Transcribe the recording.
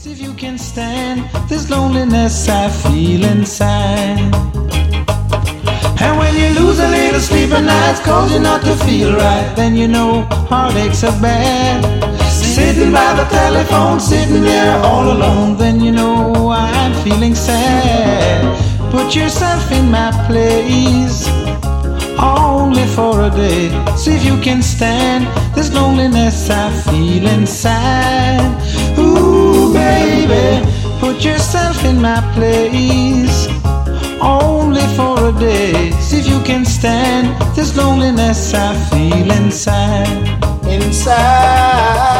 See if you can stand this loneliness I feel inside. And when you lose a little sleep at night, cause you're not to feel right, then you know heartaches are bad. Sitting by the telephone, sitting there all alone, then you know I'm feeling sad. Put yourself in my place, only for a day. See if you can stand this loneliness I feel inside. Ooh, baby, put yourself in my place, only for a day. See if you can stand this loneliness I feel inside. Inside.